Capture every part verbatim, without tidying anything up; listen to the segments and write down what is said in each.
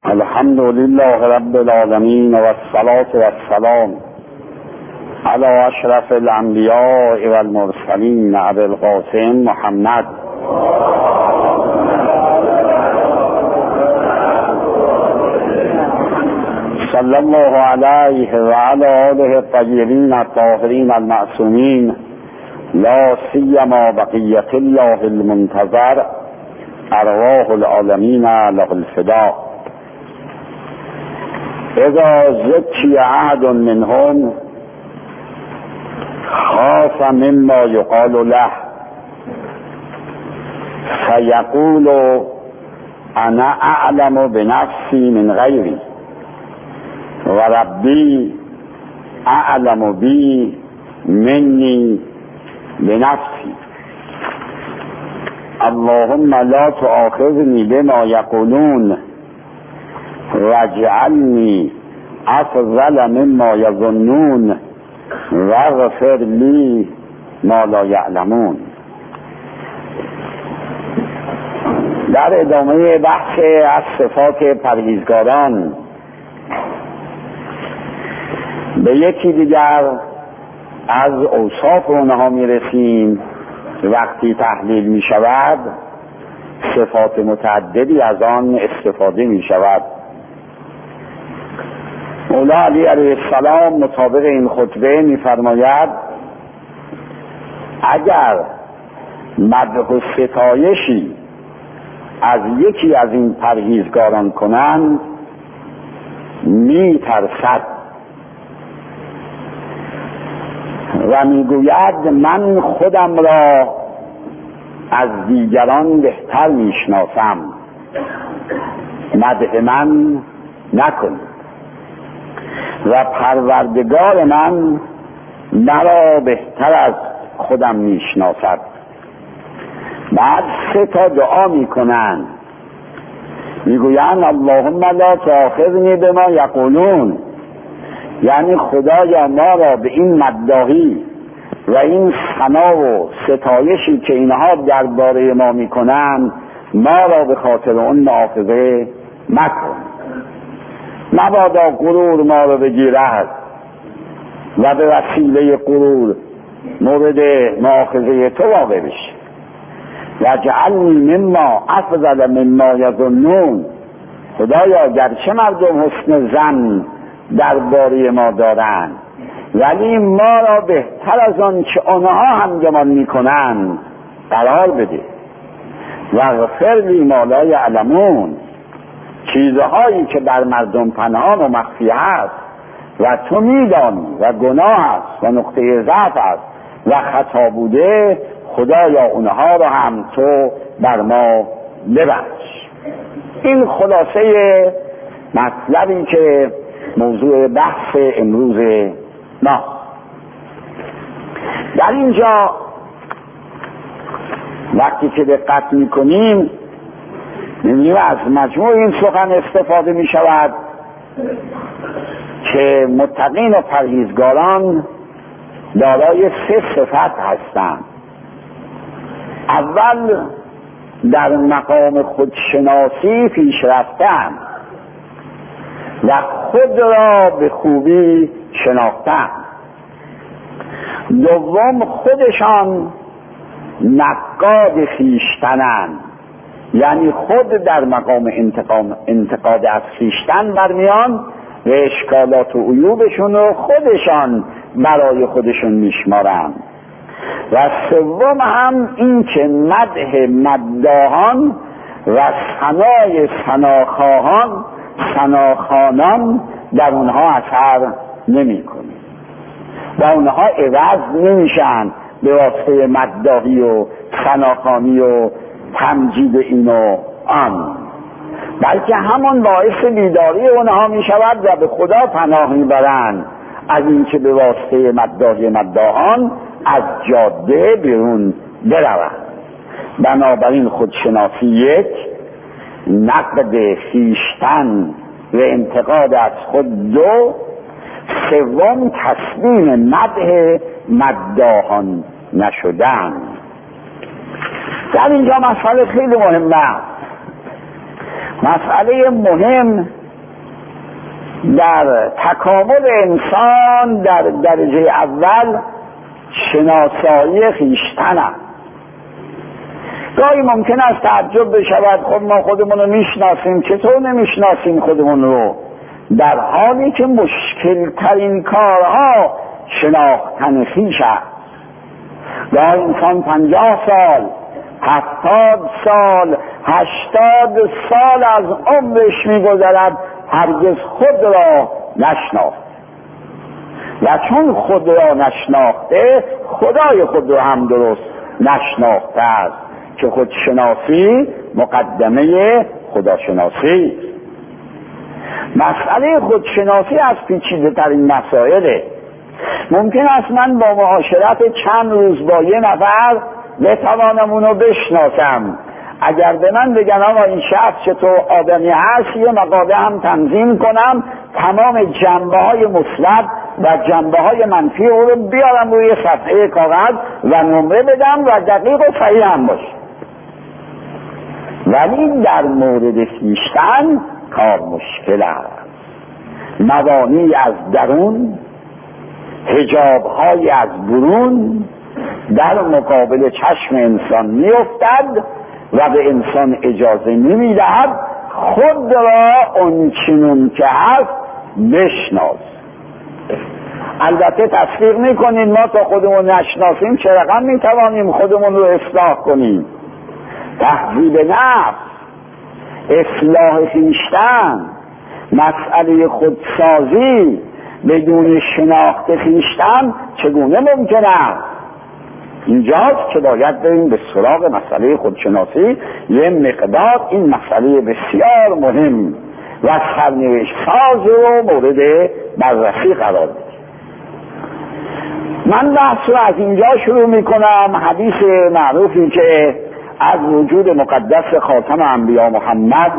الحمد لله رب العالمين والصلاة والسلام على اشرف الانبیاء والمرسلین ابی القاسم محمد صلی الله علیه و علی آله الطیبین الطاهرین المعصومین، لا سیما بقیة الله المنتظر، ارواح العالمین له الفداء. اذا زکی احد منهم خاف مما یقال له فیقول انا اعلم بنفسی من غیری و ربی اعلم بی منی بنفسی. اللهم لا تؤاخذنی بما یقولون واجعلنی افضل مما یظنون واغفر لی ما لا یعلمون. در ادامه بحث از صفات پرهیزگاران به یکی دیگر از اوصاف اونها میرسیم. وقتی تحلیل می شود صفات متعددی از آن استفاده می شود. مولا علی علیه السلام مطابق این خطبه می فرماید اگر مدح و ستایشی از یکی از این پرهیزگاران کنند می ترسد و میگوید من خودم را از دیگران بهتر میشناسم، مدح من نکن و پروردگار من مرا بهتر از خودم میشناسد. بعد سه تا دعا میکنن، میگویند اللهم لا تؤاخذنی بما یقولون، یعنی خدایا ما را به این مداحی و این ثنا و ستایشی که اینها درباره ما میکنن ما را به خاطر اون مؤاخذه مکن، مبادا غرور ما را بگیرد و به وسیله غرور مورد مؤاخذه تو واقع بشی. و جعلنی مما افضل مما یظنون، خدایا گرچه مردم حسن ظن درباره ما دارند ولی ما را بهتر از آن که آنها هم گمان میکنند قرار بده. و غفر لی ما لا یعلمون، چیزهایی که در مردم پنهان و مخفی است و تو میدانی و گناه است و نقطه ضعف است و خطا بوده، خدایا اونها را هم تو بر ما ببخش. این خلاصه مطلبی که موضوع بحث امروز ما. در اینجا وقتی که دقت میکنیم میبینیم از مجموع این سخن استفاده میشود که متقین و پرهیزگاران دارای سه صفت هستند. اول در مقام خودشناسی پیش رفتن و خود را به خوبی شناختن. دوم خودشان نقاد خویشتنند، یعنی خود در مقام انتقام انتقاد از خویشتن برمیان و اشکالات و عیوبشون رو خودشان برای خودشون میشمارند. و سوم هم این که مدح مداحان و ثنای ثناخواهان ثناخوانان در اونها اثر نمی کنه و اونها عوض نمیشن به واسطه مداحی و ثناخوانی و تمجید این و آن، بلکه همون باعث بیداری اونها می شود و به خدا پناه می برند از این که به واسطه مداحی مداحان از جاده بیرون بروند. بنابراین خودشناسی یک، نقد خویشتن و انتقاد از خود دو، سوم تسلیم مدح مداحان نشدن. در اینجا مسئله خیلی مهمه. مسئله مهم در تکامل انسان در درجه اول شناسایی خویشتن است. گاهی ممکن است تعجب بشود خب ما خودمون رو میشناسیم، چطور نمیشناسیم خودمون رو؟ در حالی که مشکل ترین کارها شناختن خویش است. گاهی انسان پنجاه سال، هفتاد سال، هشتاد سال از عمرش میگذرد هرگز خود را نشناخت و چون خود را نشناخته خدای خود را هم درست نشناخته است که خودشناسی مقدمه خداشناسی. مسئله خودشناسی از پیچیده ترین مسائله. ممکن است من با معاشرت چند روز با یه نفر بتوانم اونو بشناسم. اگر به من بگن آقا این شخص چطور آدمی هست، یه مقاله هم تنظیم کنم، تمام جنبه های مثبت و جنبه های منفی او رو بیارم روی صفحه کاغذ و نمره بدم و دقیق و صحیح هم باشه. ولی در مورد خویشتن کار مشکل است. موانعی از درون، حجاب‌های از برون در مقابل چشم انسان می‌افتد و به انسان اجازه نمی‌دهد خود را اونچنون که هست بشناس. البته تصدیق می‌کنید ما تا خودمون نشناسیم چه رقم می‌توانیم خودمون رو اصلاح کنیم؟ تهذیب نفس، اصلاح خویشتن، مسئله خودسازی بدون شناخت خویشتن چگونه ممکن است؟ اینجاست که باید بریم به سراغ مسئله خودشناسی. یه مقدار این مسئله بسیار مهم و سرنوشت ساز رو مورد بررسی قرار بدیم. من بحث رو از اینجا شروع میکنم. حدیث معروفی که از وجود مقدس خاتم انبیا محمد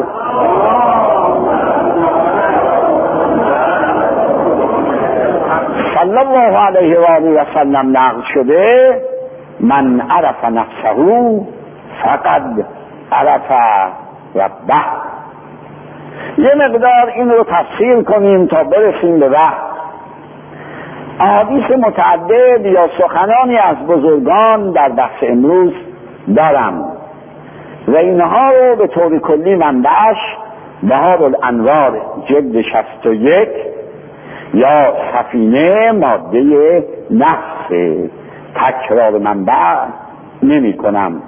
صلی الله علیه و آله و سلم نقل شده: من عرف نفسه فقد عرف ربه. یه مقدار این رو تفسیر کنیم تا برسیم به وحی. احادیث متعدد یا سخنانی از بزرگان در بحث امروز دارم و اینها رو به طور کلی منبعش بهار الانوار جلد شصت و یک یا سفینه ماده نفس. تکرار منبع نمی کنم.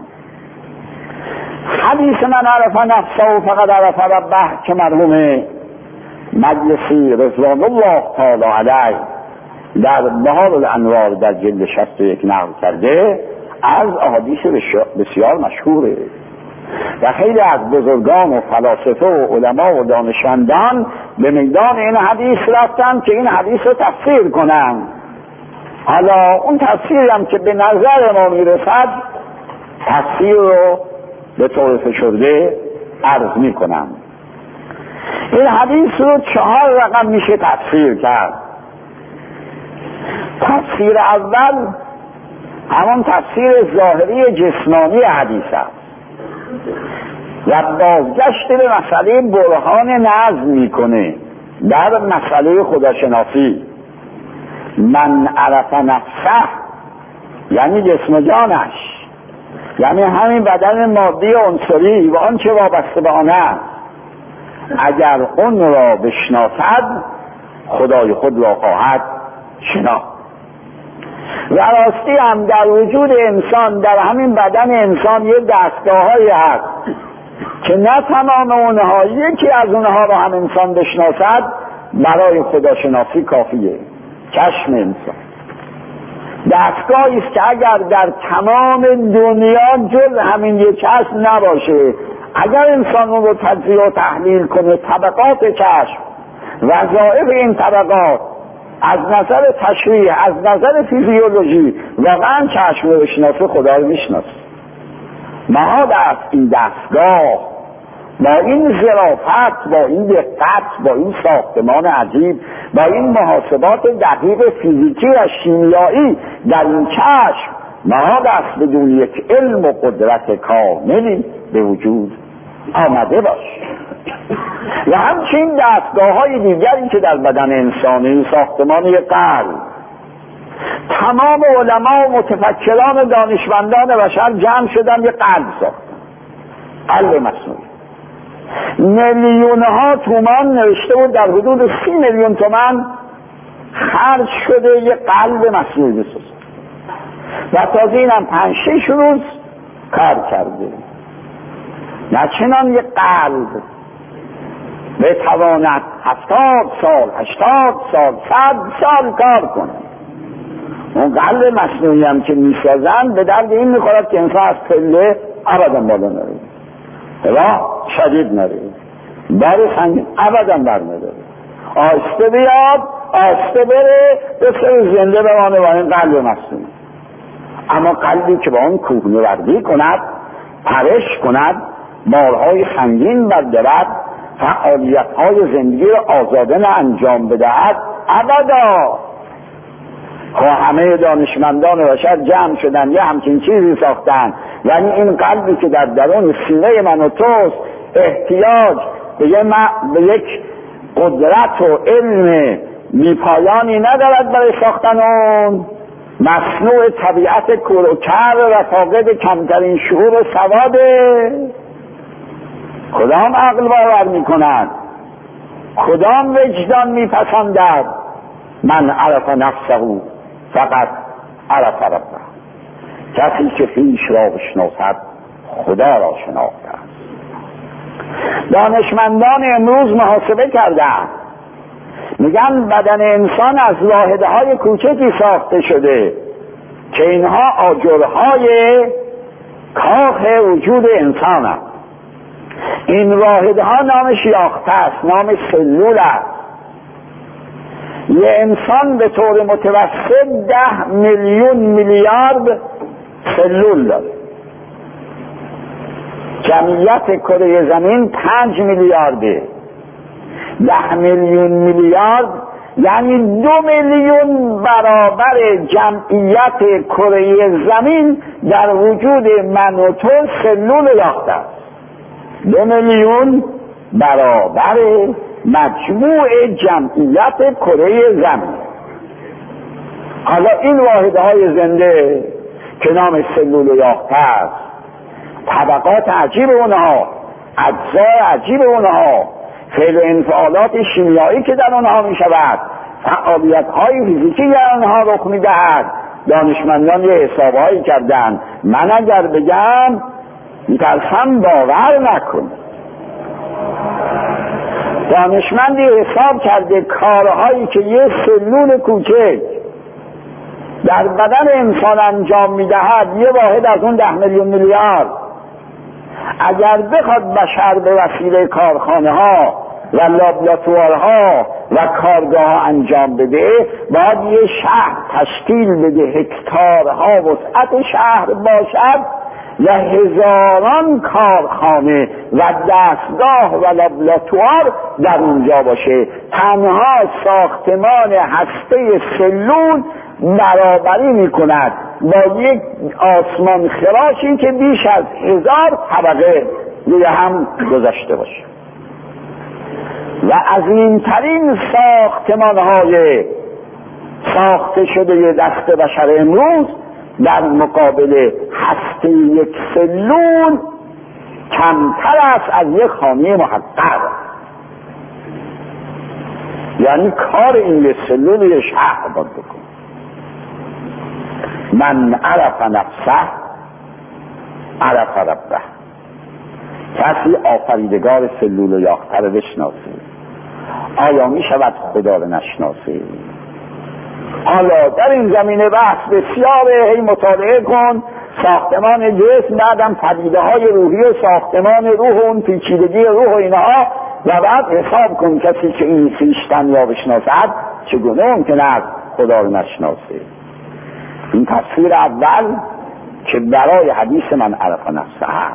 حدیث من عرف نفسه و فقط عرف ربه که مرحوم مجلسی رضوان الله تعالی علیه در بهار الانوار در جلد شصت و یک نقل کرده، از احادیث بسیار مشهوره و خیلی از بزرگان و فلاسفه و علما و دانشمندان به میدان این حدیث رفتن که این حدیث رو تفسیر کنن. حالا اون تفسیری هم که به نظر ما میرسد تفسیر رو به طور فشرده عرض میکنم. این حدیث رو چهار رقم میشه تفسیر کرد. تفسیر اول همون تفسیر ظاهری جسمانی حدیث است و بازگشت به مسئله برهان نظم میکنه در مسئله خداشناسی. من عرف نفسه یعنی جسم جانش، یعنی همین بدن مادی عنصری و آنچه وابسته به آن است. اگر اون را بشناسد خدای خود را خواهد شناخت. و راستی هم در وجود انسان، در همین بدن انسان یه دستگاه‌هایی هست که نه تمام اونها، یکی از اونها را هم انسان بشناسد برای خداشناسی کافیه. چشم انسان دستگاهی است که اگر در تمام دنیا جز همین یک چشم نباشه، اگر انسان اون رو تجزیه و تحلیل کنه، طبقات چشم، وظایف این طبقات از نظر تشریح، از نظر فیزیولوژی، واقعا چشم رو بشناسه خدا رو میشناسه. نهاد است این دستگاه با این ظرافت، با این دقت، با این ساختمان عجیب، با این محاسبات دقیق فیزیکی و شیمیایی در این چشم، نهاد است بدون یک علم و قدرت کاملی به وجود آمده باش. و همچنین دستگاه های دیگری که در بدن انسانی، ساختمان قلب، تمام علما و متفکران و دانشمندان بشر جمع شدن یه قلب ساختن، قلب مصنوعی. میلیون ها تومان نوشته بود در حدود سی میلیون تومان خرج شده یه قلب مصنوعی بسازن و تازه اینم پنج شش روز کار کرده. نه چنان یه قلب بتواند هفتاد سال، هشتاد سال، صد سال کار کنه. اون قلب مصنوعی هم که میسازن به درد این میخورد که انسان از پله ابدا بالا نره، راه شدید نره، بر سنگین ابدا بر نداره، آسته بیاد آسته بره، بسیار زنده بمانه با این قلب مصنوعی. اما قلبی که با اون کوهنوردی کند، پرش کند، بارهای سنگین بردارد، فعالیت‌های زندگی را آزادانه انجام بدهد، ابدا. خب همه دانشمندان بشر جمع شدن یه همچین چیزی ساختن، یعنی این قلبی که در درون سینه من و توست احتیاج به, به یک قدرت و علم بی‌پایانی ندارد برای ساختن اون، مصنوع طبیعت کور و کر و فاقد کمترین شعور و سواده. کدام عقل باور میکند؟ کدام وجدان میپسندد؟ من عرف نفسه فقط عرف ربه. کسی که خویش را بشناسد خدا را شناخته است. دانشمندان امروز محاسبه کردند، میگن بدن انسان از واحدهای کوچکی ساخته شده که اینها آجرهای کاخ وجود انسان است. این واحدها نامش یاخته است، نام سلول است. یه انسان به طور متوسط ده میلیون میلیارد سلول داره. جمعیت کره زمین پنج میلیارده. ده میلیون میلیارد یعنی دو میلیون برابر جمعیت کره زمین در وجود من و تو سلول یاخته است. دو میلیون برابر مجموع جمعیت کره زمین. حالا این واحدهای زنده که نام سلول یاخته است، طبقات عجیب اونها، اجزای عجیب اونها، فعل و انفعالات شیمیایی که در آنها می شود، فعالیت های فیزیکی در آنها رخ می دهد. دانشمندان یه حسابهایی کردن، من اگر بگم میترسم باور نکن. دانشمندی حساب کرده کارهایی که یه سلول کوچک در بدن انسان انجام میدهد، یه واحد از اون ده میلیون میلیارد، اگر بخواد بشر به وسیله کارخانه ها و لابراتوارها و کارگاه ها انجام بده، باید یه شهر تشکیل بده، هکتارها وسعت شهر باشد و هزاران کارخانه و دستگاه و لابراتوار در اونجا باشه. تنها ساختمان هسته سلول برابری میکند با یک آسمان خراشی که بیش از هزار طبقه روی هم گذاشته باشه. و عظیمترین ساختمان های ساخته شده دست بشر امروز در مقابل هسته یک سلول کمتر است از یک خانه محقق. یعنی کار این یک سلول یک شهر باید بکن. من عرف نفسه عرف ربه. کسی آفریدگار سلول و یاخته رو بشناسه، آیا می شود خدا رو نشناسه؟ حالا در این زمینه بحث بسیاره، هی مطالعه کن ساختمان جسم، بعدم پدیده های روحی و ساختمان روح و اون پیچیدگی روح و اینها، و بعد حساب کن کسی که این خویشتن یا بشناسد چگونه ممکن است خدا رو نشناسه. این تفسیر اول که برای حدیث من عرف نفسه هست.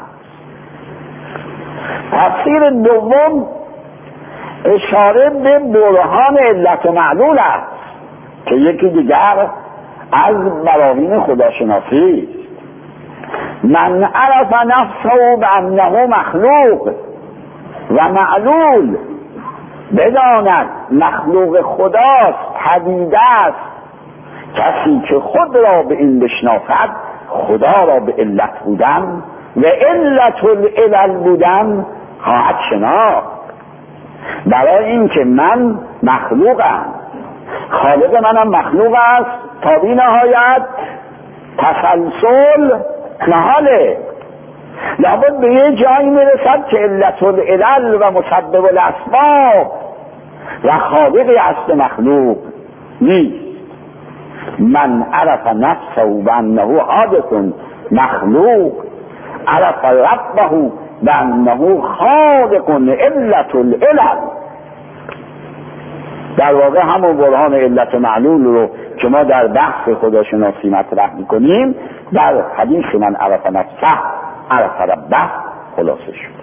تفسیر دوم اشاره به برهان علت و معلول است که یکی دیگر از براهین خداشناسی است. من عرف نفسه بانه مخلوق. و معلول بداند مخلوق خداست، پدیده است. کسی که خود را به این بشناسد خدا را به علت بودن و علت العلل بودن خواهد شناخت. برای اینکه من مخلوقم، خالق منم مخلوق است، تا بی نهایت تسلسل محاله. لابد به یه جایی میرسد که علت العلل و مسبب الاسباب و خالقی اصل مخلوق نیست. من عرف نفسه و انه حادث مخلوق عرف ربه و انه خالق علت العلل. در واقع همون برهان علت معلول رو که ما در بحث خداشناسی مطرح میکنیم در حدیث من عرف نفسه عرف ربه خلاصه شد.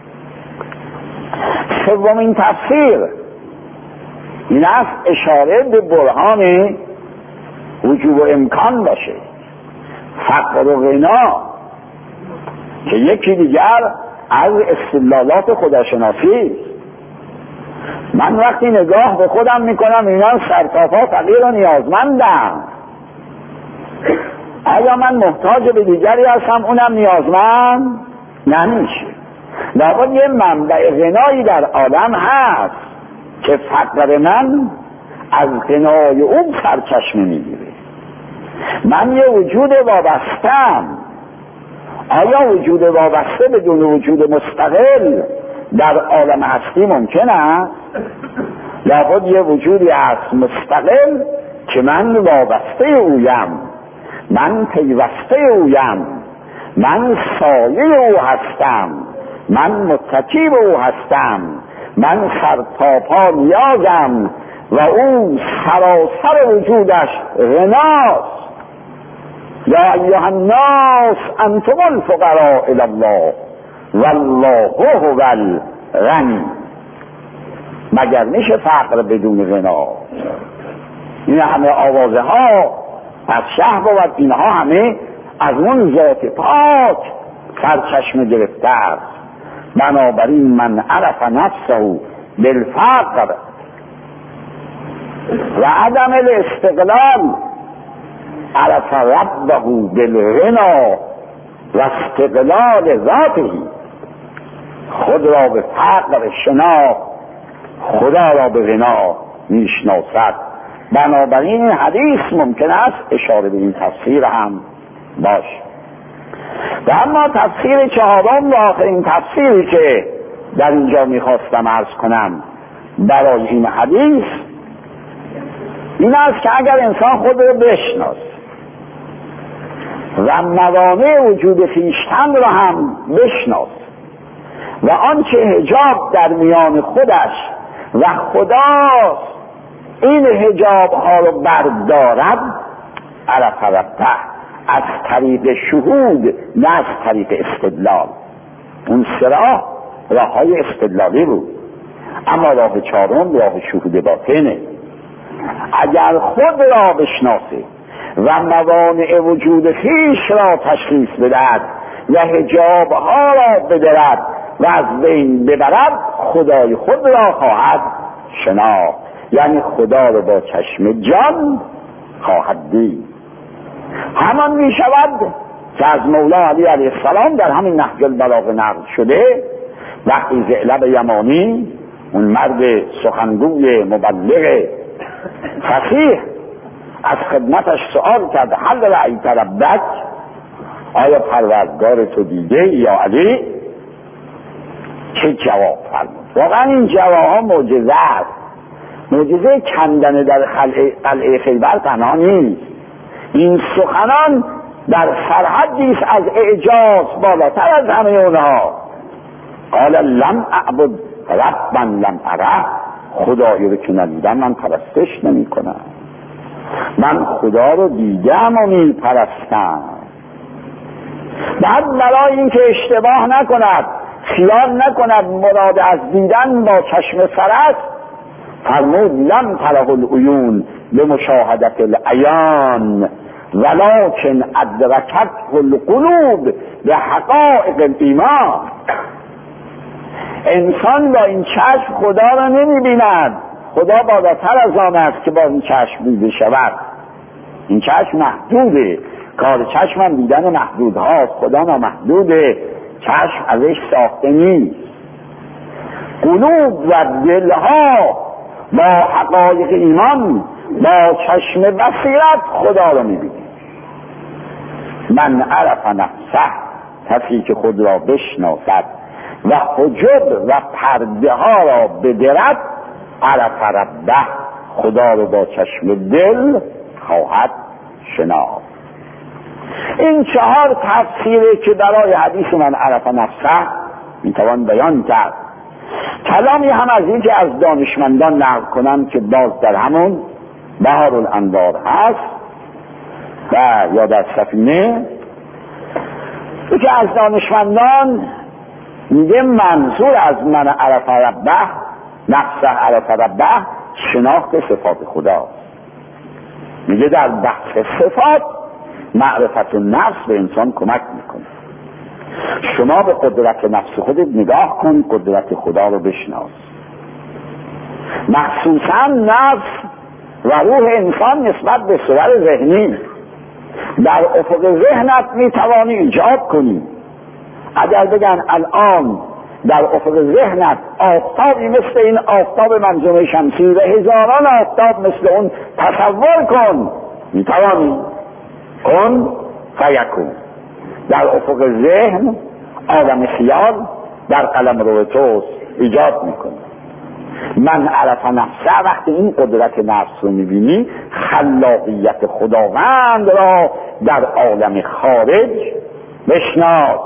سومین تفسیر این است اشاره به برهان وجوب و امکان باشه، فقر و غنا، که یکی دیگر از استدلالات خداشناسی. من وقتی نگاه به خودم میکنم اینا سرتاپا فقیر و نیازمندم، آیا من محتاج به دیگری هستم اونم نیازمند نمیشه. لابد یه منبع غنایی در عالم هست که فقر من از غنای اون سرچشمه میگیره. من یه وجود وابستم، آیا وجود وابسته بدون وجود مستقل در عالم هستی ممکن است؟ لابد یه وجودی هست مستقل که من وابسته اویم، من پیوسته اویم، من سایه او هستم، من متکی به او هستم، من سرتاپا نیازم و او سراسر وجودش غناست. یا ایها الناس انتم الفقراء الی الله والله هو الغنی. مگر میشه فقر بدون غنا؟ این همه آوازه ها از شهر بود، اینها همه از اون ذات پاک سرچشمه گرفته است. بنابراین من عرف نفسه بالفقر و عدم الاستقلال عرف ربه بالغنا و استقلال ذاته. خود را به فقر شناخت، خدا را به غنا میشناسد. بنابراین این حدیث ممکن است اشاره به این تفسیر هم باشه. و اما تفسیر چهارم و آخرین تفسیری که در اینجا میخواستم عرض کنم برای این حدیث این است که اگر انسان خود را بشناس و موانع وجود خویشتن را هم بشناس و آنچه حجاب در میان خودش و خداست این حجاب ها رو بردارد، عرف ربه، از طریق شهود نه از طریق استدلال. اون سه راه راه های استدلالی بود، اما راه چهارم راه شهود باطنه. اگر خود را بشناسه و موانع وجود خویش را تشخیص بدهد و حجاب ها را بدرد و از بین ببرد، خدای خود را خواهد شناخت، یعنی خدا را با چشم جان خواهد دید. همان می شود که از مولا علی علیه السلام در همین نهج البلاغه نقل شده، وقتی ثعلب یمانی اون مرد سخنگوی مبلغ فصیح از خدمتش سؤال کرد هل رأیت ربک، آیا پروردگار تو دیده یا علی؟ چه جواب فرمود؟ واقعا این جواب ها معجزه است. معجزه کندن در قلعه خیبر تنها نیست، این سخنان در سرحدی است از اعجاز بالاتر از همه اونها. قال لم اعبد ربا لم اره، خدایی رو که ندیدم من پرستش نمی کنم، من خدا رو دیدم و می پرستم. بعد برای این که اشتباه نکند، خیال نکند مراد از دیدن با چشم سر است، فرمود لم تره العیون به مشاهدت العیان ولکن ادرکت القلوب به حقائق الایمان. انسان با این چشم خدا را نمیبیند، خدا بالاتر از آن است که با این چشم دیده شود. این چشم محدوده، کار چشم هم دیدن محدود هاست، خدا نامحدوده، چشم ازش ساخته نیست. قلوب و دلها با حقایق ایمان با چشم بصیرت خدا را میبینه. من عرف نفسه، کسی که خود را بشناسد و حجب و پرده ها را بدرد، عرف ربه، خدا را با چشم دل خواهد شناخت. این چهار تفسیره که برای حدیث من عرف نفسه میتوان بیان کرد. کلامی هم از این که از دانشمندان نقل کنم که باز در همون بحر الانوار هست و یا در سفینه، که از دانشمندان میگه منظور از من عرف ربه، نفسه عرف ربه، شناخت صفات خداست. میگه در بحث صفات معرفت النفس به انسان کمک میکنه. شما به قدرت نفس خودت نگاه کن، قدرت خدا رو بشناس. مخصوصا نفس و روح انسان نسبت به صور ذهنی در افق ذهنت میتوانی ایجاد کنی. اگر بگن الان در افق ذهنت آفتابی مثل این آفتاب منظومه شمسی و هزاران آفتاب مثل اون تصور کن، میتوانی. کن فیکون. در افق ذهن آدم خیال در قلم رو توست ایجاد میکنه. من عرف نفسه، وقتی این قدرت نفس رو میبینی، خلاقیت خداوند را در عالم خارج بشناس.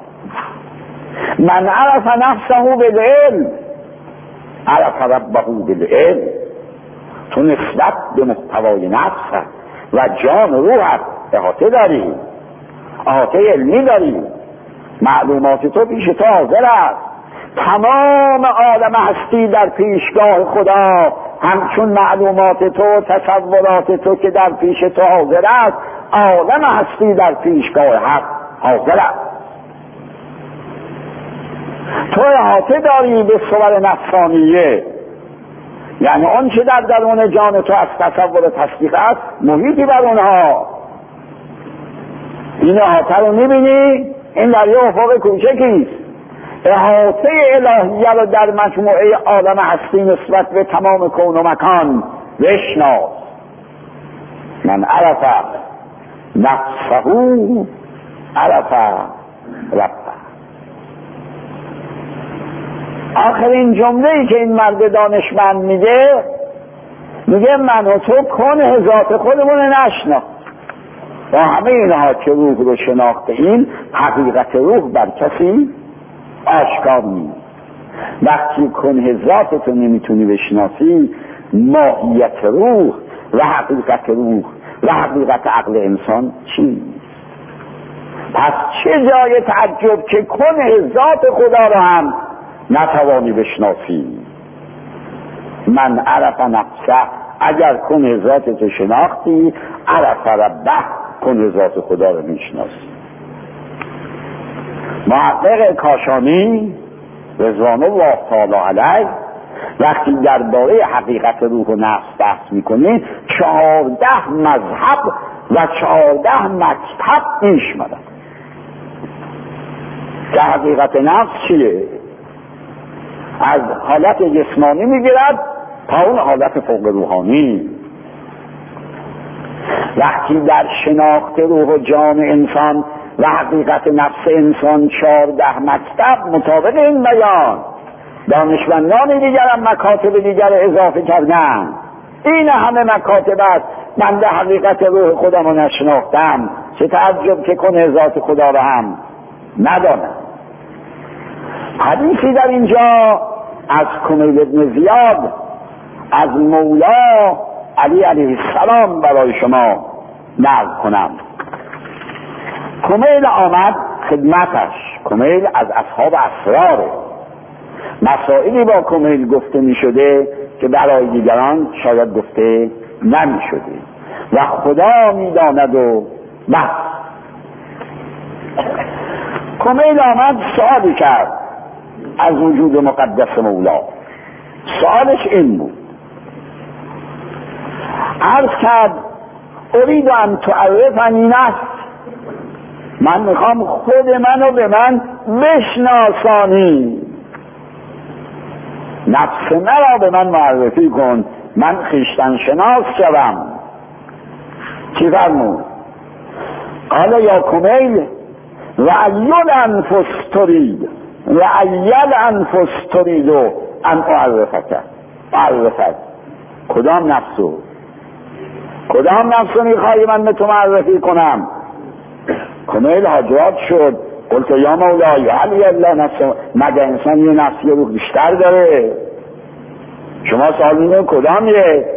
من عرف نفسه بالعلم عرف ربه بالعلم. تو نسبت به محتوای نفس و جان روحت احاطه داری، احاطه علمی داری، معلومات تو پیش تو حاضر است. تمام عالم هستی در پیشگاه خدا همچون معلومات تو، تصورات تو که در پیش تو حاضر است، عالم هستی در پیشگاه حق حاضر است. تو احاطه داری به صور نفسانیه، یعنی اون چه در درون جان تو از تصور تصدیق است، محیطی بر اونها. این احاطه رو میبینی؟ این در یه افق کوچکیست. احاطه الهیه رو در مجموعه عالم هستی نسبت به تمام کون و مکان بشناس. من عرف نفسه عرف ربه. آخرین جمله‌ای که این مرد دانشمند میگه، میگه من و تو کنه ذات خودمون نشناخت. با همه اینها که روح رو شناخته این حقیقت روح بر کسی آشکار نیست. وقتی کنه ذات تو نمیتونی بشناسی، ماهیت روح و حقیقت روح و حقیقت عقل انسان چیست؟ پس چه جای تعجب که کنه ذات خدا رو هم نتوانی بشناسی. من عرف نفسه، اگر کنه ذات تو شناختی، عرف ربه، کنه ذات خدا رو میشناسی. محقق کاشانی رضوان الله تعالی علیه وقتی درباره حقیقت روح و نفس بحث میکنه، چهارده مذهب و چهارده مکتب پیش میاد که حقیقت نفس چیه. از حالت جسمانی میگیرد تا اون حالت فوق روحانی. وقتی در شناخت روح و جان انسان و حقیقت نفس انسان چهارده مکتب مطابق این بیان، دانشمندان دیگر هم مکاتب دیگر اضافه کردن. این همه مکاتب است. بنده حقیقت روح خودم رو نشناختم، چه تعجب که کنه ذات خدا رو هم ندانم. حدیثی در اینجا از کمیل ابن زیاد از مولا علی علیه السلام برای شما نقل کنم. کمیل آمد خدمتش. کمیل از اصحاب اسراره. مسائلی با کمیل گفته می شده که برای دیگران شاید گفته نمی شده و خدا می داند و بس. کمیل آمد سوالی کرد. از وجود مقدس مولا. سوالش این بود، عرض کرد اريد ان تعرفنی نفس، من میخوام خود منو به من بشناسانی، نفس مرا به من معرفی کن، من خویشتن شناس شوم. چی فرمود؟ قال یا کمیل و ایل انفس ترید و ایل انفس ترید و ان اعرفک اعرفک. کدام نفسو کدام نفسو میخوایی من به تو معرفی کنم؟ کمیل حاجات شد، قلت یا مولای علی الله نفس، مگه انسان یه نفسی رو بیشتر داره؟ شما سوال اینه کدامیه؟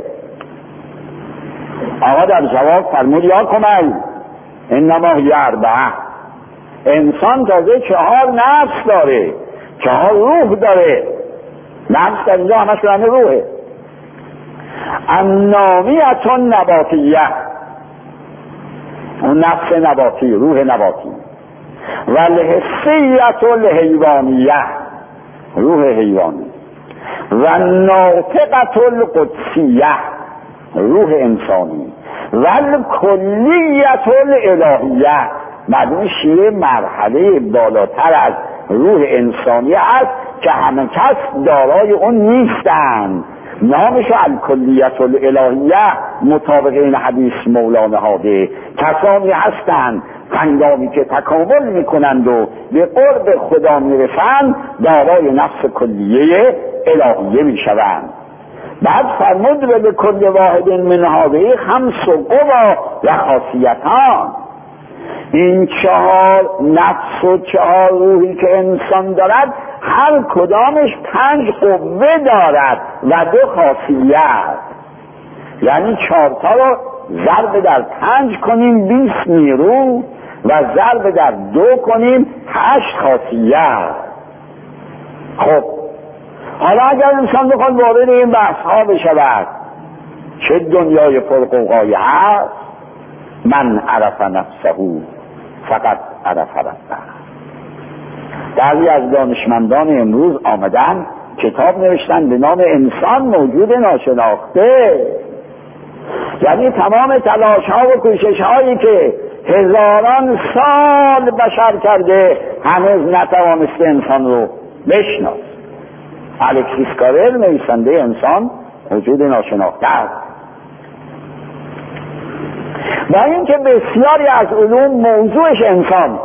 آقا در جواب فرمود یا کمیل انما هی اربعه، انسان تازه چهار نفس داره، چهار روح داره. نفس در اینجا همش برنه روحه. النامیت نباتیه، اون نفس نباتی، روح نباتی. و الحسیت الحیوانیه، روح حیوانی. و ناطقت القدسیه، روح انسانی. و الکلیت الالهیه، معلوم شیعه مرحله بالاتر از روح انسانی است که همه کس دارای اون نیستند. نامش الکلیت الالهیه مطابق این حدیث مولا نهاده. کسانی هستند هنگامی که تکامل میکنند و به قرب خدا میرسند دارای نفس کلیه الهیه میشوند. بعد فرمود به کل واحد من هذه خمس قوا و خاصیتان، این چهار نفس و چهار روحی که انسان دارد هر کدامش پنج قوه دارد و دو خاصیت. یعنی چهارتا رو ضرب در پنج کنیم بیست نیرو و ضرب در دو کنیم هشت خاصیت. خب حالا اگر انسان بخواد وارد این بحث ها بشود، چه دنیای پرقوقایی هست، من عرف نفسه فقط عرف ربه. بعضی از دانشمندان امروز آمدن کتاب نوشتن به نام انسان موجود ناشناخته، یعنی تمام تلاش ها و کوشش هایی که هزاران سال بشر کرده هنوز نتوانسته انسان رو بشناس. الکسیس کارل نویسنده انسان موجود ناشناخته است. و اینکه بسیاری از علوم موضوعش انسان،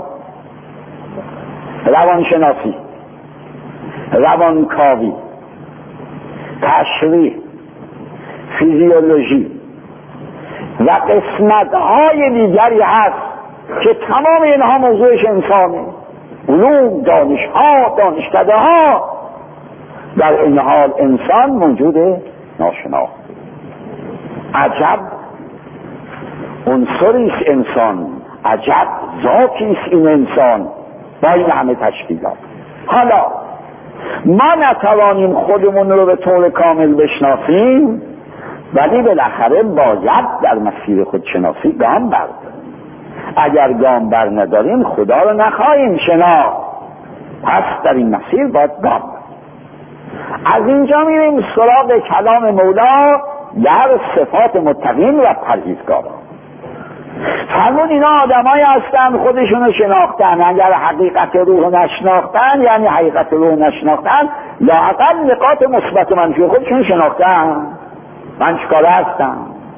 روانشناسی، روانکاوی، تشریح، فیزیولوژی و قسمت‌های دیگری هست که تمام اینها موضوعش انسانه. علوم، دانش‌ها، دانشکده‌ها، در این حال انسان موجود ناشناخته. عجب عنصری است انسان، عجب ذاتی است این انسان با این همه تشکیلات. حالا ما نتوانیم خودمون رو به طور کامل بشناسیم، ولی بالاخره باید در مسیر خودشناسی گام برداریم. اگر گام بر نداریم خدا رو نخواهیم شناخت، پس در این مسیر باید گام برداریم. از اینجا میریم سراغ کلام مولا در صفات متقین و پرهیزگاران. فرمود اینا آدمایی هستن خودشونو شناختن، اگر حقیقت روح نشناختن، یعنی حقیقت روح نشناختن، لااقل نقاط مثبت و منفی خودشون شناختن. من چیکاره هستم؟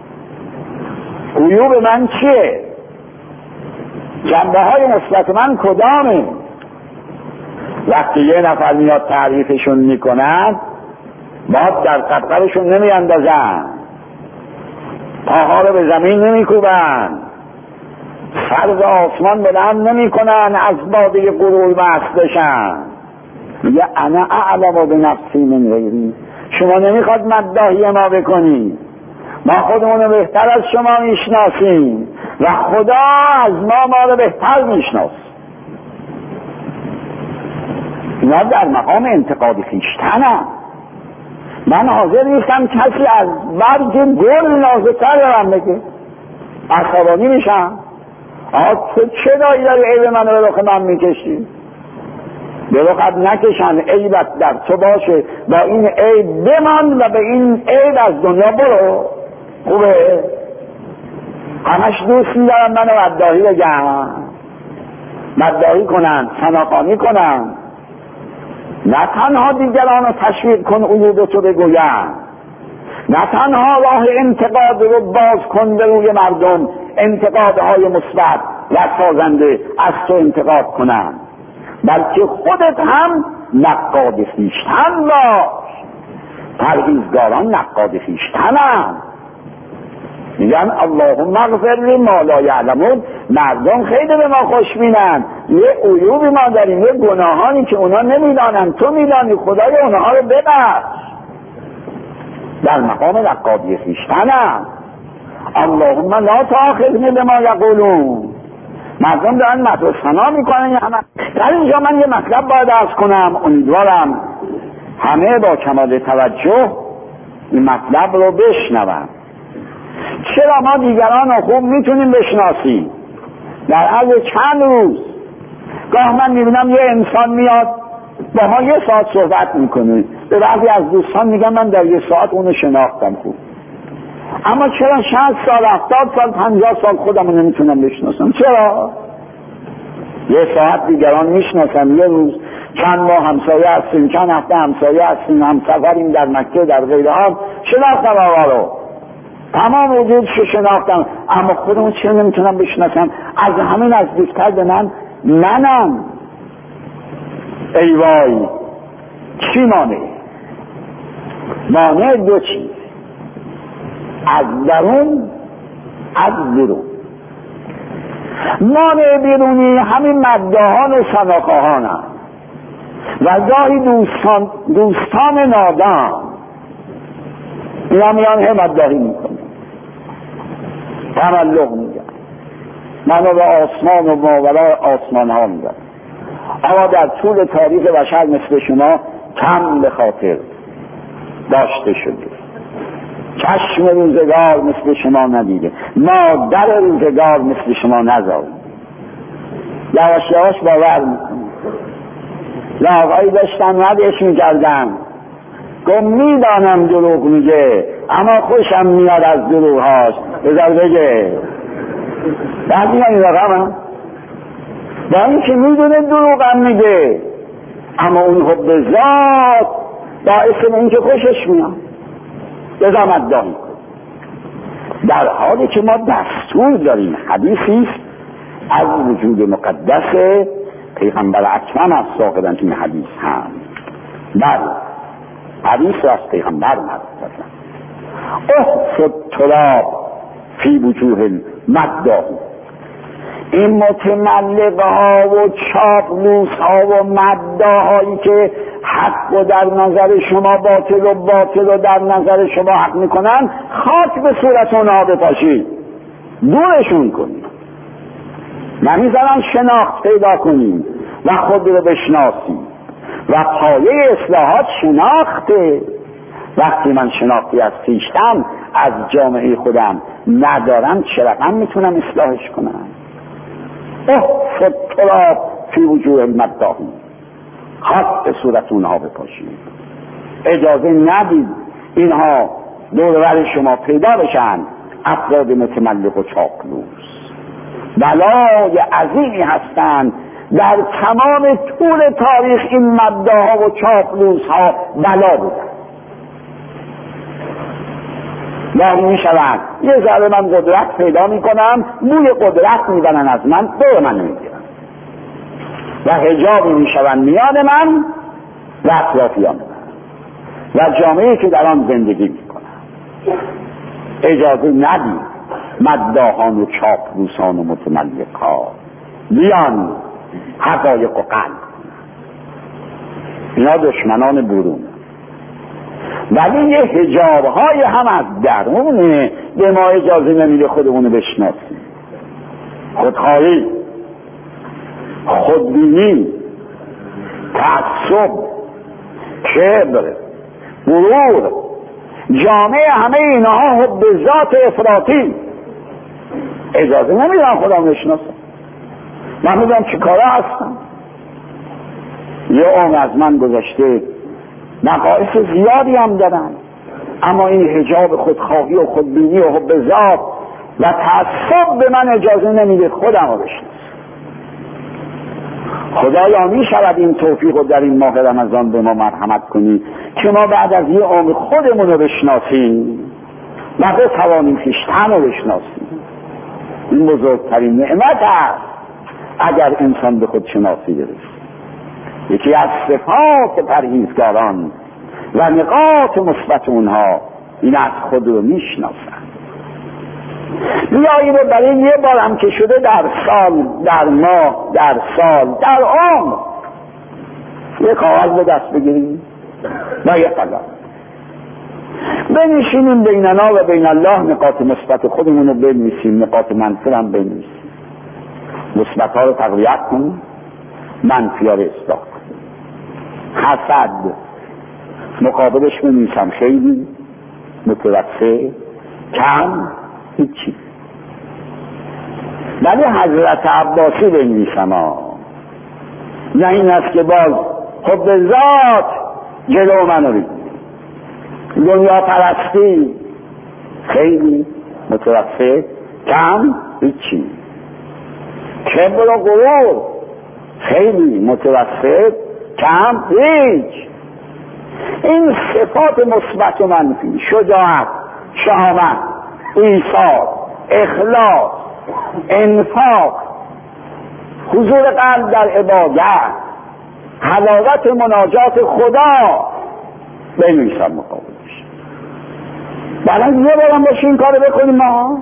عیوب من چیه؟ جنبه های مثبت من کدامه؟ وقتی یه نفر میاد تعریفشون میکنن باد در قبقرشون نمی اندازن، پاها رو به زمین نمی کوبن، سر و آسمان بلند نمی کنن از باده غرور مست بشن. میگه انا اعلم به نفسی من غیری. شما نمیخواد مداحی ما بکنی، ما خودمون رو بهتر از شما میشناسیم و خدا از ما ما رو بهتر میشناس. اینا در مقام انتقاد خویشتنم. من حاضر نیستم کسی از برگ گل نازک‌تر دارم بگه، عصبانی میشم. آه تو چه دایی داری عیب من رو به رخ من میکشی؟ به رخت نکشن، عیبت در تو باشه، با این عیب بمان و به این عیب از دنیا برو. خوبه؟ همش دوست می‌دارن منو مداحی بگن، مداحی کنن، ثناخوانی کنن. نه تنها دیگران رو تشویق کن عیوب تو بگوین، نه تنها راه انتقاد رو باز کن به روی مردم، انتقادهای مثبت و سازنده از تو انتقاد کنن، بلکه خودت هم نقاد خویشتن باش. پرهیزگاران نقاد خویشتنن، میگن اللهم اغفر لما لا یعلمون. مردم خیلی به ما خوشبینن، یه عیوبی ما داریم، یه گناهانی که اونا نمیدانن تو میدانی، خدای اونها رو ببخش. در مقام نقادی خویشتنم. اللهم لا تؤاخذنی بما یقولون. مردم دارن مدح ثنا میکنن. در اینجا من یه مطلب باید عرض کنم، امیدوارم همه با کمال توجه این مطلب رو بشنون. چرا ما دیگران رو خوب میتونیم بشناسیم؟ در عرض چند روز گاه من میبینم یه انسان میاد با ما یه ساعت صحبت میکنه، به بعضی از دوستان میگم من در یه ساعت اونو شناختم خوب، اما چرا شصت سال، هفتاد سال، پنجاه سال خودمو نمیتونم بشناسم؟ چرا؟ یه ساعت دیگران میشناسم، یه روز چند ماه همسایه هستیم، چند هفته همسایه هستیم، هم سفریم در مکه در غیره ها، شناختم آقا رو، تمام وجودشو شناختم، اما خودمو چرا نمیتونم بشناسم؟ از همین نزدیکتر به من منم. ای وای، چی مانع؟ مانع دو چیز، از درون از بیرون. مانع بیرونی همین مداحان و ثناخواهان هم و گاهی دوستان دوستان نادان، اینا میان هم مداحی میکنن، تملق میگن، منو به آسمان و ماورای آسمان ها میگن. اما در طول تاریخ بشر مثل شما کم به خاطر داشته شده، چشم روزگار مثل شما ندیده، مادر روزگار مثل شما نزاده. یواش یواش باور میکنه. یا آقایی داشتن ردش میکردن، گفت میدانم دروغ میگه اما خوشم میاد از دروغهاش، بذار بگه. بعد میگن این رقم با این که میدونه دروغم میگه، اما اون حب ذات باعث این که خوشش میاد بزامت داریم. در حالی که ما دستور داریم، حدیثی از وجود مقدس پیغمبر اکرم از ساقدن این حدیث هم بله حدیث از پیغمبر مدد اخفت تراب فی وجوه المداح. این متملقه ها و چاپلوس ها و مداح هایی که حق و در نظر شما باطل و باطل و در نظر شما حق میکنن، خاک به صورت اونها بپاشید، دورشون کنید. نمیذارن شناخت پیدا کنید و خود رو بشناسید و پایه اصلاحات شناخته. وقتی من شناختی از خویشتن از جامعه خودم ندارم، چه رقم میتونم اصلاحش کنم؟ اخفت تراب فی وجوه المداحین، خاک به صورت اونها بپاشید. اجازه ندید اینها دور ور شما پیدا بشن، افراد متملق و چاپلوس. بلای عظیمی هستند در تمام طول تاریخ این مداحا و چاپلوس ها بلا بودن. یعنی می شود یه ذره من قدرت پیدا می کنم، بوی قدرت می برن از من، دور من می گیرن و حجابی می شود میان من و اطرافیان من و جامعه که در آن زندگی می کنم. اجازه ندید مداحان و چاپلوسان و متملقان بیان حقایق و قلب. اینا دشمنان برون، ولی یه حجاب های هم از درونه به ما اجازه نمیده خودمونو بشناسیم. خودخواهی، خودبینی، تعصب، کبر، غرور، جامعه همه اینها حب ذات افراطی اجازه نمیدن خودم بشناسم. من میدونم چی کاره هستم. یه عمر از من گذشته، نقایص زیادی هم دارن، اما این حجاب خودخواهی و خودبینی و حب ذات و تعصب به من اجازه نمیده خودم رو بشناسم. خدایا می شود این توفیق رو در این ماه رمضان به ما مرحمت کنی که ما بعد از یه عمر خودمون رو بشناسیم و بتوانیم خویشتن رو بشناسیم. این بزرگترین نعمت است اگر انسان به خود شناسی برسه. یکی از صفات پرهیزگاران و نقاط مثبت اونها این از خود رو میشناسن. بیایید برای یه بار هم که شده در سال، در ماه، در سال، در عمر یه کاغذ به دست بگیریم و یه قلم بنشینیم بیننا و بین الله نقاط مثبت خودمون رو بنویسیم، نقاط منفی هم بنویسیم، مثبت ها رو تقویت کنیم، منفی ها رو اصلاح کنیم. حسد مقابلش بنویسم خیلی، متوسط، کم، هیچی. ولی حضرت عباسی بنویسم ها، نه این است که باز حب ذات جلو منو بگیر، دنیا پرستی خیلی، متوسط، کم، هیچی. کبر و غرور خیلی، متوسط، کم، هیچ. این صفات مثبت و منفی، شجاعت، شهامت، ایثار، اخلاص، انفاق، حضور قلب در عبادت، حلاوت مناجات خدا بنویسم مقابلش. بلند یه بارم باشه این کارو بکنیم ما،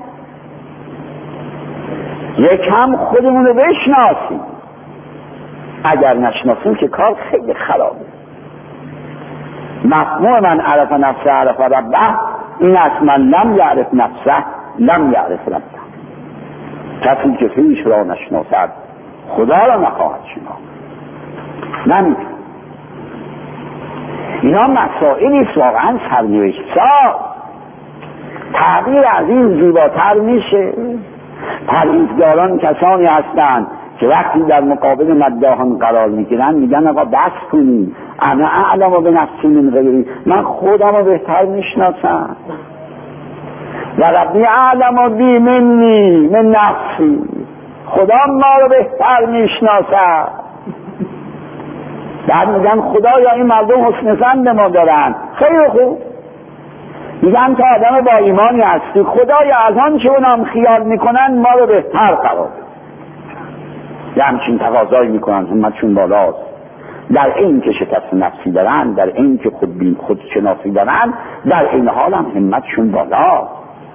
یکم خودمون رو بشناسیم. اگر نشناسیم که کار خیلی خرابه. مفهوم من عرف نفسه عرف ربه این است: من لم یعرف نفسه لم یعرف ربه. کسی که خویش را نشناسد خدا را نخواهد شناخت. نمیتونه. اینا مسائلی است واقعا سرنوشت‌ساز. تعبیر از این زیباتر میشه. پرهیزگاران کسانی هستند که وقتی در مقابل مداحان قرار میگیرن میگن آقا بس کنی، انا اعلم به نفسی من غیری، من خودم رو بهتر میشناسم و ربی اعلم بی منی من نفسی، خدا ما رو بهتر میشناسد. بعد میگن خدایا این مردم حسن ظن به ما دارن، خیلی خوب. میگن تو آدم با ایمانی هستی، خدایا از آن چه اونم خیال میکنن ما رو بهتر قرار بده. یه همچین تقاضایی میکنن، همتشون بالاست. در این که شکست نفسی دارن، در این که خود بین خود شناسی دارن، در این حال هم همتشون بالاست.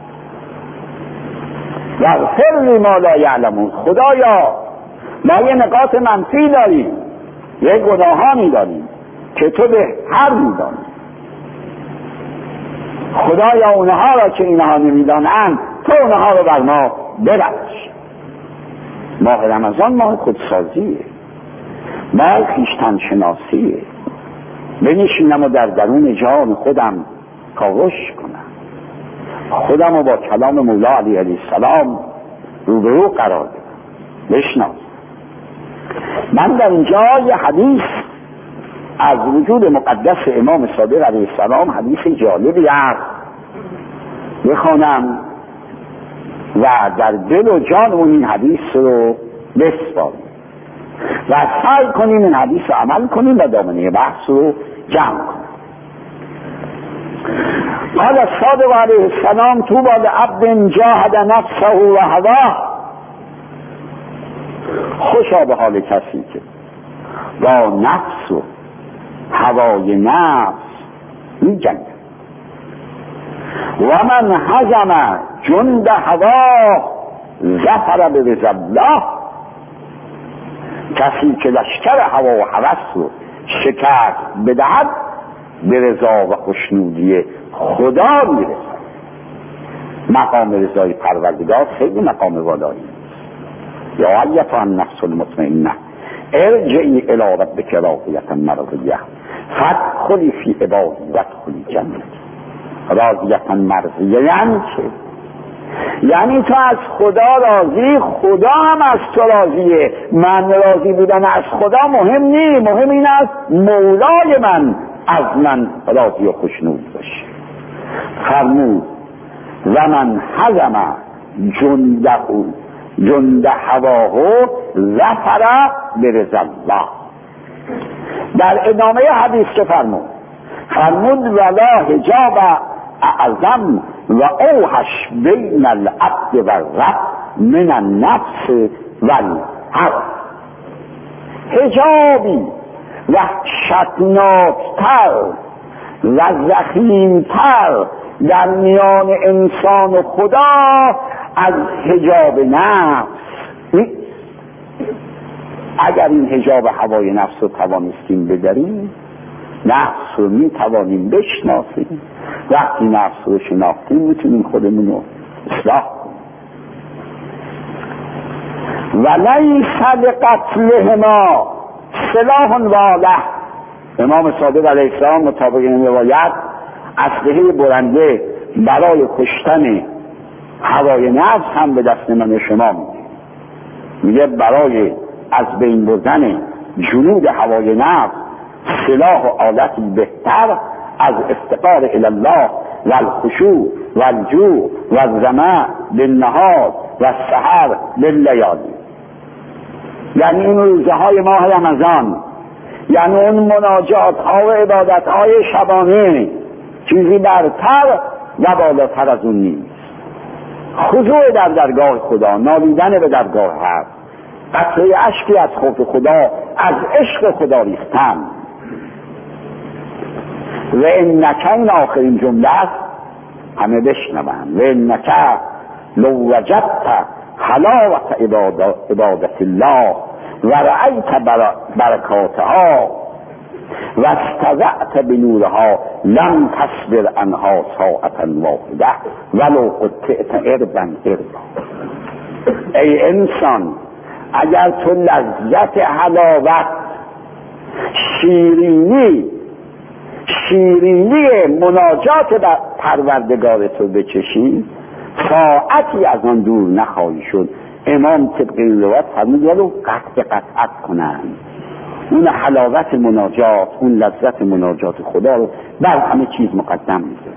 واغفر لی ما لا یعلمون، خدایا ما یه نقاط منفی داریم، یه گناهانی داریم که تو بهتر میدانی. خدایا اونها را که اینها نمیدانند تو اونها را بر ما ببخش. ماه رمضان ماه خودسازیه، ماه خویشتن شناسیه. بنشینم و در درون جان خودم کاوش کنم، خودم رو با کلام مولا علیه السلام روبرو قرار بدم، بشناس. من در اینجا یه حدیث از وجود مقدس امام صادق علیه السلام، حدیث جالبی است، بخوانم و در دل و جان اون این حدیث رو بسپاریم و سعی کنیم این حدیث رو عمل کنیم و دامنه بحث رو جمع کنیم. قال الصادق علیه السلام: طوبی لعبد جاهد نفسه و هواه. خوشا به حال کسی که با نفس و هوای نفس می جنگد. و من هزم جند هواه ظفر برضا الله. کسی که لشکر هوا و هوس رو شکست بدهد به رضا و خوشنودی خدا میرسد. مقام رضای پروردگار خیلی مقام والایی. یا ایتها النفس المطمئنه ارجعی الی ربک راضیة مرضیة فادخلی فی عبادی وادخلی جنتی. راضیة مرضیة یعنی چه؟ یعنی تو از خدا راضی، خدا هم از تو راضیه. من راضی بودن از خدا مهم نیست، مهم این است مولای من از من راضی و خوشنود باشه. فرمود و من حزم جنده جند هواه ظفر برضا الله. در ادامه حدیث که فرمود فرمود ولا حجاب اعظم و اوحش بین العبد و الرب من النفس و الهوى. حجابی وحشتناکتر و ضخیمتر در میان انسان و خدا از حجاب نفس. اگر این حجاب هوای نفس رو توانستیم بداریم، نفس رو می توانیم بشناسیم. وقتی نفس رو شناختیم میتونیم خودمون رو اصلاح کنیم. و لیس لقتلهما سلاح واله. امام صادق علیه السلام مطابق این روایت اسلحه برنده برای کشتن هوای نفس هم به دست من شما میده. میگه برای از بین بردن جنود هوای نفس سلاح و آلتی بهتر از افتقار الله و الخشوع و الجوع و الظمأ بالنهار و السحر باللیالی. یعنی این روزه های ماه رمضان، یعنی اون مناجات ها و عبادت های شبانه چیزی برتر و بالاتر از اون نیست. خضوع در درگاه خدا، نالیدن به درگاه حق، قطره اشکی از خوف خدا، از عشق خدا ریختن. و انک، این آخرین جمله است، همه بشنون. و انک لو وجدت حلاوت عبادت الله و رأیت برکاتها و استضعت بنورها لم تصبر عنها ساعة واحده ولو قطعت اربا اربا. ای انسان، اگر تو لذت حلاوت، شیرینی شیرینی مناجات پروردگار تو بچشی، ساعتی از آن دور نخواهی شد. امام طبق این روایت فرمود ولو قطع قطعت کنند. اون حلاوت مناجات، اون لذت مناجات خدا رو بر همه چیز مقدم میده.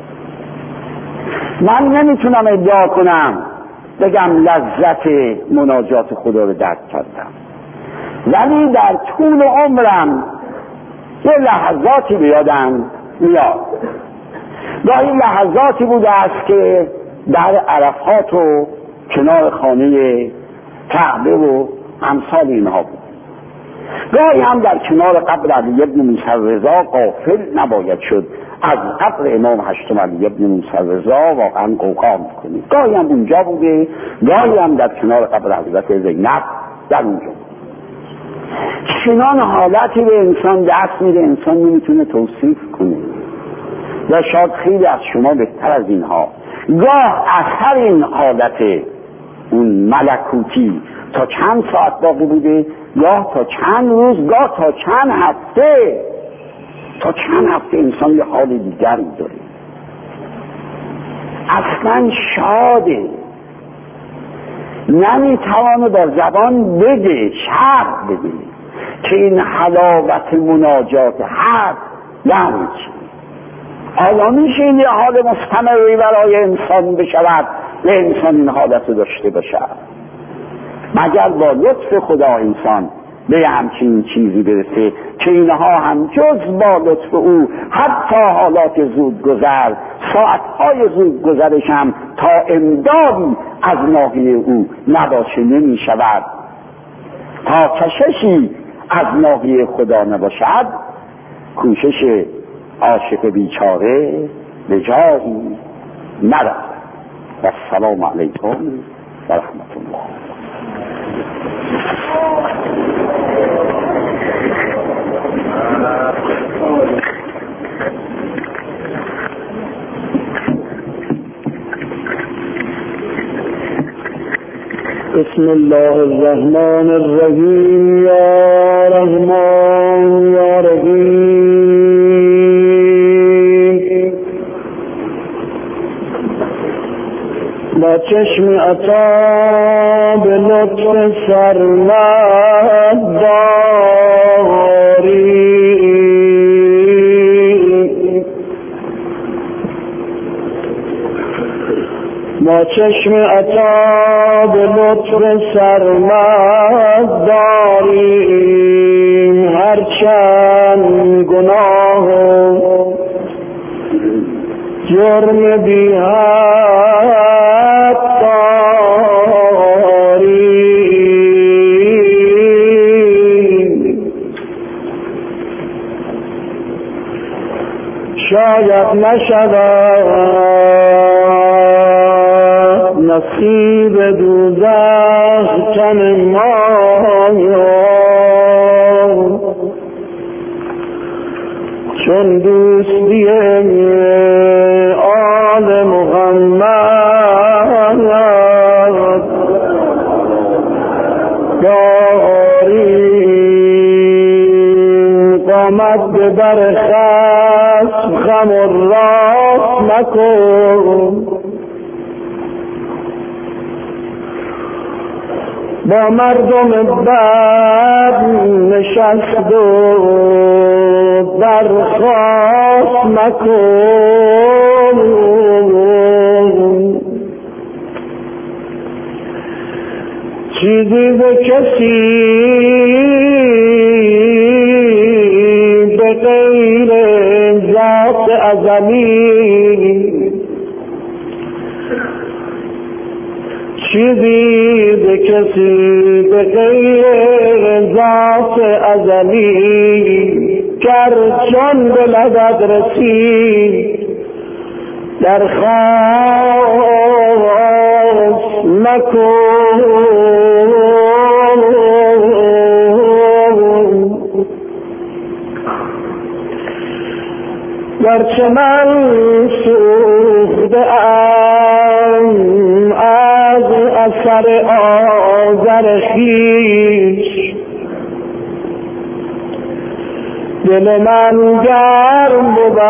من نمیتونم ادعا کنم بگم لذت مناجات خدا رو درک کردم، ولی در طول عمرم یه لحظاتی بیادم میاد. گاهی لحظاتی بوده است که در عرفات و کنار خانه کعبه و امثال اینها بود. گاهی هم در کنار قبر علی ابن موسی رضا غافل نباید شد. از قبر امام هشتم علی ابن موسی رضا واقعا قوقا میکنید. گاهی هم اونجا بوده، گاهی هم در کنار قبر حضرت زینب در اونجا. چنان حالتی به انسان دست میده انسان نمیتونه توصیف کنه و شاید خیلی از شما بهتر از اینها. گاه اثر این حالت اون ملکوتی تا چند ساعت باقی بوده، گاه تا چند روز، گاه تا چند هفته. تا چند هفته انسان یه حال دیگری داره، اصلا شاده، نمیتوانه با زبان بگه، شرح بده که این حلاوت مناجات حق یعنی چی. حالا میشه این یه حال مستمری برای انسان بشود و انسان این حالت رو داشته باشد، مگر با لطف خدا انسان به همچین چیزی برسه که اینها هم جز با لطف او حتی حالات زود گذر، ساعتهای زود گذرش هم تا امدادی از ناحیه او نباشه نمی شود، تا کششی از ناحیه خدا نباشد. کوشش عاشق بیچاره به جایی نرسد. و السلام علیکم و رحمت الله. بسم الله الرحمن الرحیم. یا رحمان یا رحیم. با چشم عطا به لطف سرمد داری، با چشم عطا به لطف سرمد داری، هرچند گناه و جرم بی حد داری، شاید نشود نصیب دوزخ تن ما، چون دوستی آل محمد داریم. قامت به بر خصم خم و راست نکن، با مردم بد نشست و برخاست مکن، چیزی به کسی به غیر ذات ازلی، چیزی به کسی به غیر ذات ازلی، گر جان به لبت رسید درخواست مکن. گرچه من سوخته ام از اثر آذر خویش، دل من گرم بود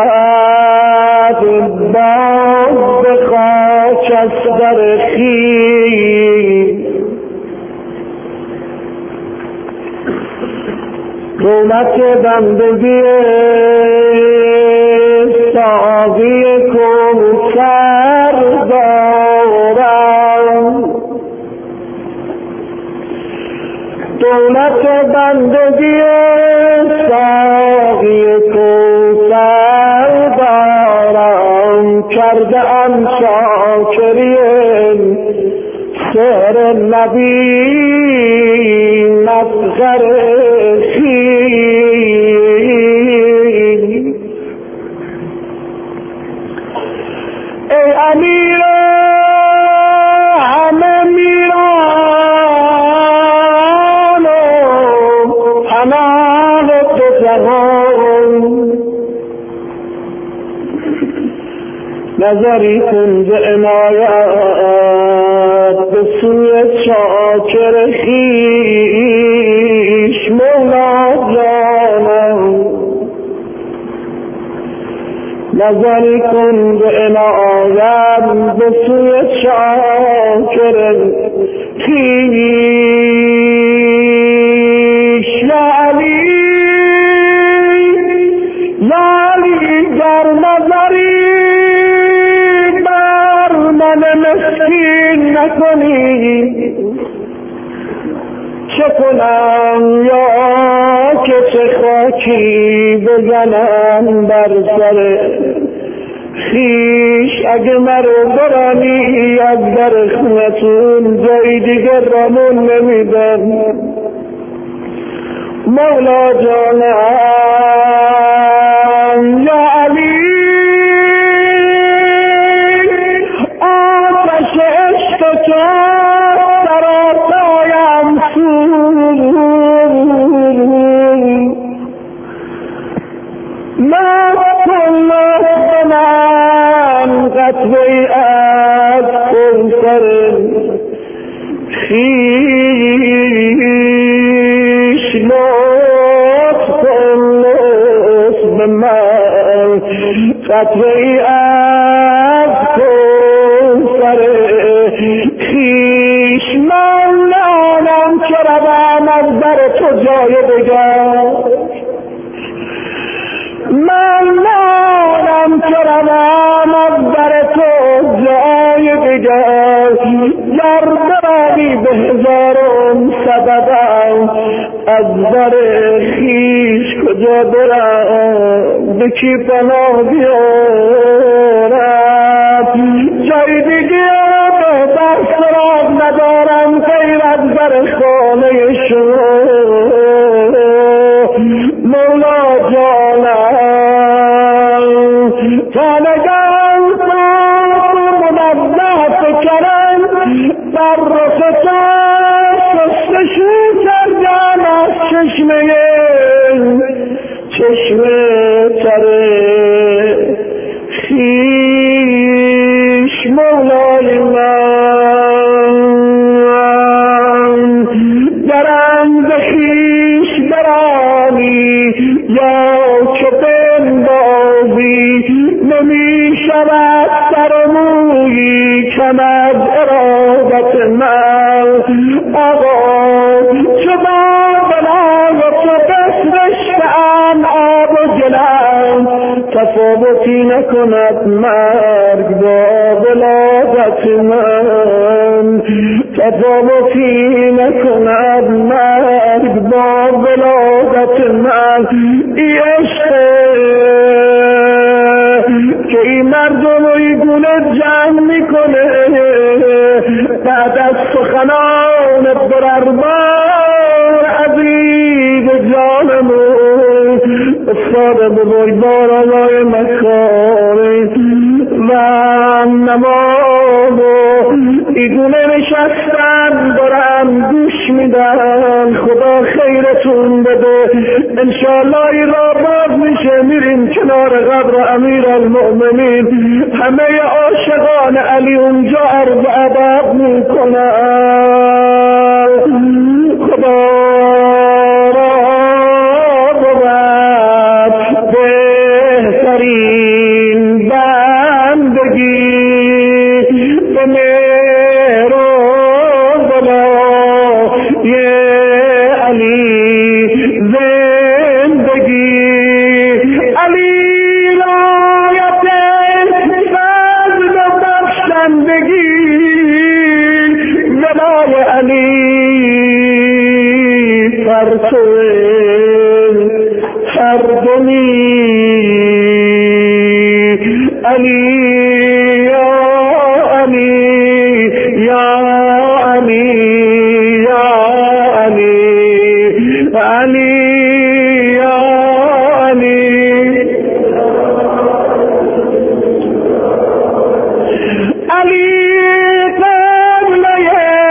باز به خاکستر خویش، قومت بندگی ساقی کوثر دارم، دولت بندگی ساقی کوثر دارم، کرده ام شاکری سر نبی مفخر خویش. ای امیر همه میران و پناه دو جهان، نظری کن به عنایت به سوی شاکر خویش مولا جانم، نظری کن به عنایت به سوی شاکر خویش. یا علی یا علی گر نظری بر من مسکین نکنی، چه کنم یا که چه خاکی بزنم بر سر خویش، اگه مرو برانی از در خونتون جای دیگر رامون نمیدن. مولا جانم یا علی آتش عشق تو سراپایم سوز، مست کن مست من قطره از کوثر خویش، لطف کن لطف به من قطره از کوثر جای دیگر. من نانم که روم از در تو جای دیگر، گر برانی به هزارم سببم از در خویش کجا برم، به کی پناه بیارم. جای دیگر به دست را ندارم غیر از در خانه شما. مولا جانم تا نگم تو منزه کرم بر رخ تو شستشو کردم از چشمه چشمه تره خیش. مولای من درم به خیش برانی یا که بندازی، نمی شود سر مویی کم از ارادت من. آقا چه با بلای تو بسرشتم آب و گلم، تفاوتی نکند مرگ با ولادت من. تفاوتی نکند مرگ با ولادت من. ای عشق که این مردم و این گونه جمع میکنه بعد از سخنان برربار عزیز جانمون استاد بزرگوار آقای مکاری و نماز و ایگونه نشستن دارم گوش میدن. خدا خیرتون بده. انشاءالله ای را باز میشه میریم کنار قبر امیر المؤمنین. همه عاشقان علی اونجا عرض ادب میکنن. خدا را بود بهترین بندگی به مهر و بلای علی زندگی. علی رایت فضل و بخشندگی، ولای علی پرتو هر دمی. علی یا علی یا علی یا علی علی یا علی. علی قبله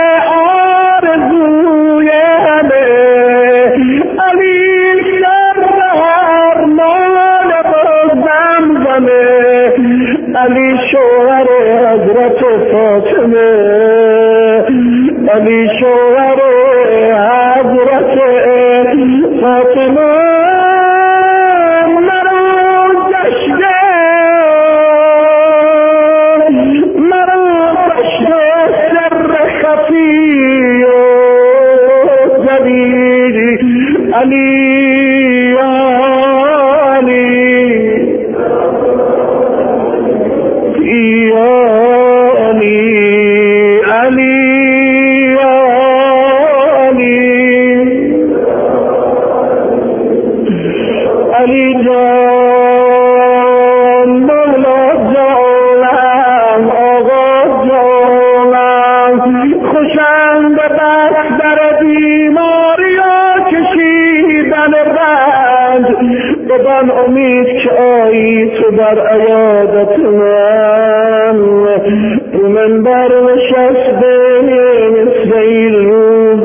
آرزوی همه، علی شرح ارمان زمزمه، علی شوهر حضرت فاطمه، علی شوهر حضرت فاطمه. مرا گشته مرا گشته سر خفی و زبیری. علی یا علی یا علی علی یا علی علی جان مولا جانم آقا جانم. خوشم به بس در بیماری ها کشیدن رنج، بدان امید که آیی تو بر عیادت من. رو منبر نشسته مثل این روز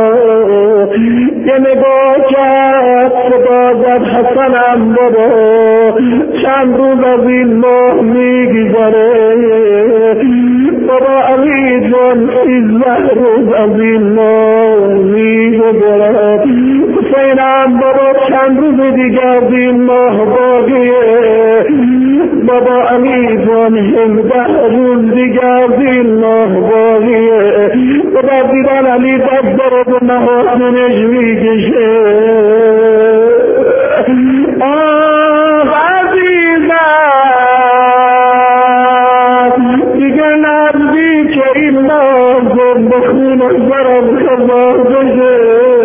یه نگاه کرد خدا زد حسنم بابا چند روز از این ماه میگذره. بابا علی جان سیزده روز از این ماه میگذره. حسینم بابا چند روز دیگر از این ماه باقیه. بابا علی جان هفده روز دیگر از این ماه باقیه. بابا دیدن علی دست داره به محاسنش میکشه. آه عزیزم دیگه نزدیک این لازم به خونش برم خبر بشه.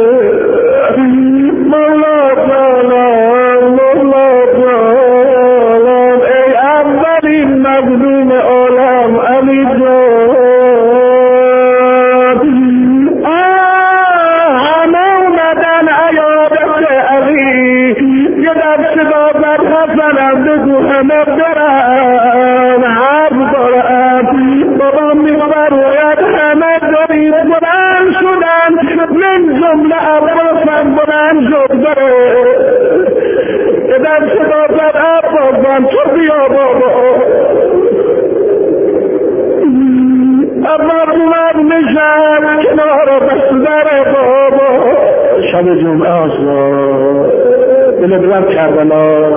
مولا جانم مولا جانم ای اولین مظلوم عالم علی جان. همه اومدن عیادت علی یه در صدا برخزنم بگو همه برن حرف دارن بابا میفرماید همه دارید بلند شدن من جمله عباسم بلند شد داره یه در صدا بر عباسم تو بیا بابا. اما اومد نشد کنار بستر بابا. شب جمعه آسا دل برم کربلا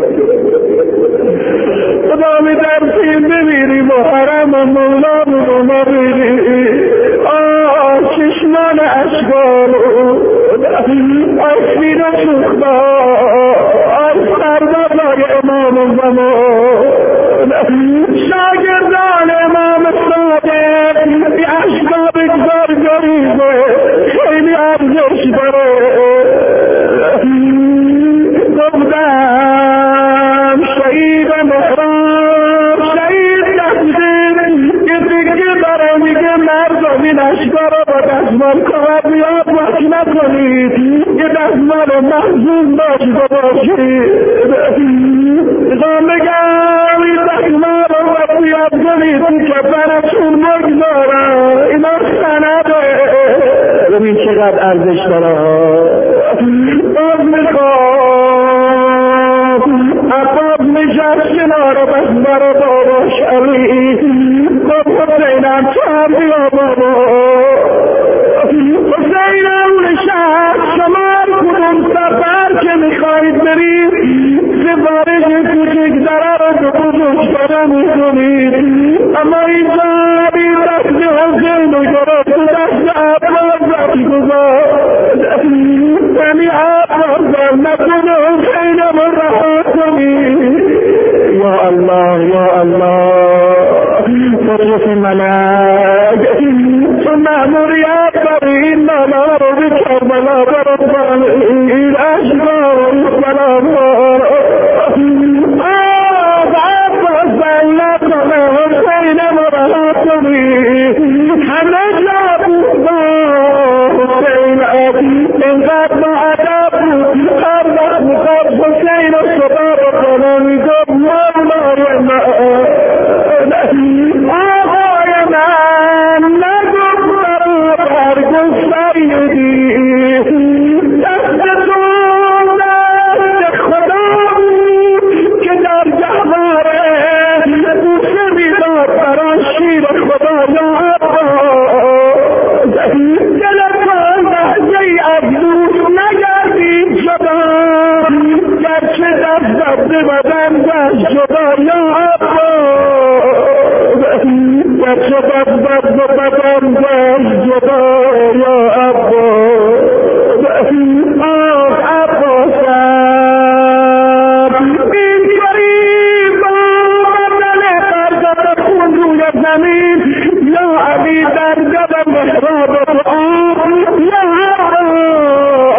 خدا می درسیم بمیری محرم و مولا رو نبیری. آه چشمان اشکال آسمین و سوختا آه سربازای امام زمان شاگردان امام صادق بی اشکال بگذار گریزه خیلی ارزش داره. گفتم شهید محرم شهید دستیم یه دیگه داره میگه مردمین اشکارا با دستمال کمر بیاد وقت نکنید یه دستمال محضون داشته باشید. میخوام بگم این دستمال رو وقت بیاد کنید که براتون بگذارم اینا سنده ببین چقدر ارزش داره. باز میخوام عباس نشست کنار بستر باباش علی گفت حسینم چند بیا بابا. حسینم نشست شما کدوم سفر که میخواهید برید سفارش کوچک دره رو به بزرگتره میکنید اما اینجا این دست حسین رو گرفت دست عباس رفت گذاشت. یعنی عباس نتون حسینم رو رها کنید. یا الله یا الله فرصت ملک تو مأموریت داری این ملا رو به کربلا برسان این اشکال سلام آه عباس بلد کنه حسینم رو رها کنید. همه جا بود حسین اینقدر با عدب بود هر وقت میخواد حسین رو صدا رو کنه میگفت مولای من آقای من نگفت برابر گفت سیدی دستتون دست خدا بود که در جواره بوسه میداد برای شیر خدا یا عباس. دلتان لحظه از دوست نگردید جدا گرچه دست دسته بدن دست جدا یا عباس گرچه دست دسته بدن دست جدا یا عباس. آه عباسم این گریب آمدن برگت خون روی زمین یا علی در جب محراب آه یا عباس.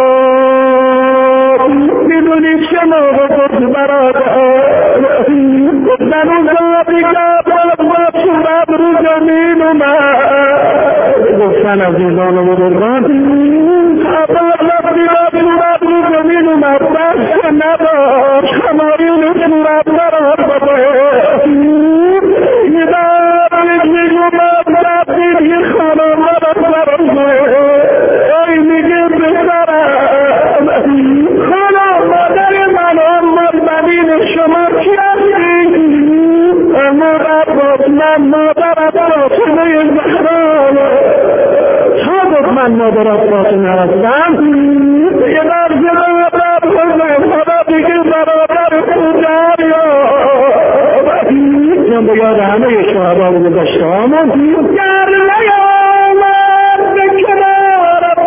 میدونی چه موقع گفت برادر گفتن اون زادی که با صورت رو زمین اومد گفتن عزیزان و بزرگان عباس وقتی با صورت رو زمین اومد بس نداشت خمارین صورت براد بده میدارید میگومد رفتید یه خانم براد برازه ای میگه بسرم خانم مادر من اما زمین شما کی هستی؟ اما عباس من مادر فاطمه زهرا تا گفت من مادر فاطمه هستم یه در زمان در حسین خدا دیگه برادر کجا یا به یاد همه شهدا و گذشته هامون گر نیامد به کنار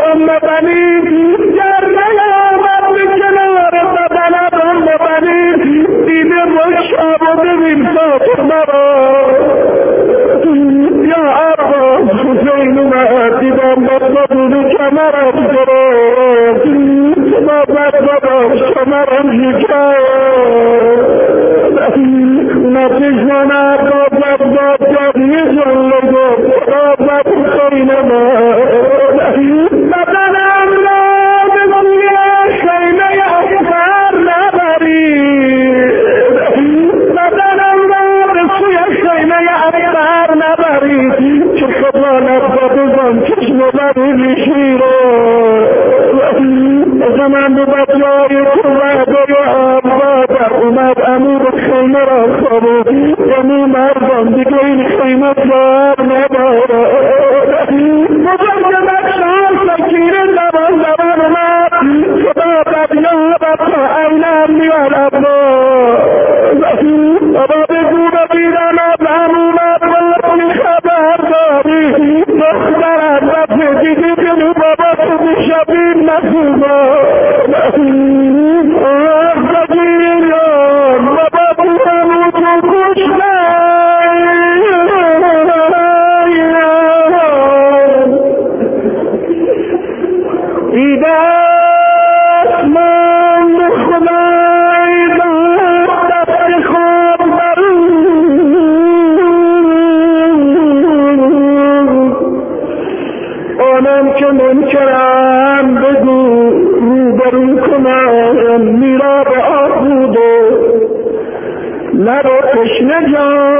بدنم مبنی گر نیامد به کنار بدنم مبنی دیده با شب و ببین ساخت مرا یا عباس حسین اومد دیدم بدبدون کمرم گرفت ما بدبدم کمرم شکست نتیجان عباس عباس جدیزان لگو عباس حسین اومد بدنم را به سوی خیمه اکبر نبرید بدنم را به سوی خیمه اکبر نبرید که خدا نبودم چشم بری شیره زمان به بطیای تو وعده عبادر اومد امور خیمه را خوابو یعنی مردم دیگه این خیمه بار ندارد مجمد شان سکیره زبان زبان اومد خدا بدیا بطا اینم میوال عباس بابا بگو ببیرم ابهم اومد بابی خبر داری دخترم رفت دیدی کنو بابا تو بیشبیم نخوبا آه بگیرم بابا بورمو تو کش ایده اسمان خدای دست خواب آنم که منکرم بگو روبرو کنم میرا به آخود و لب و تشنه جان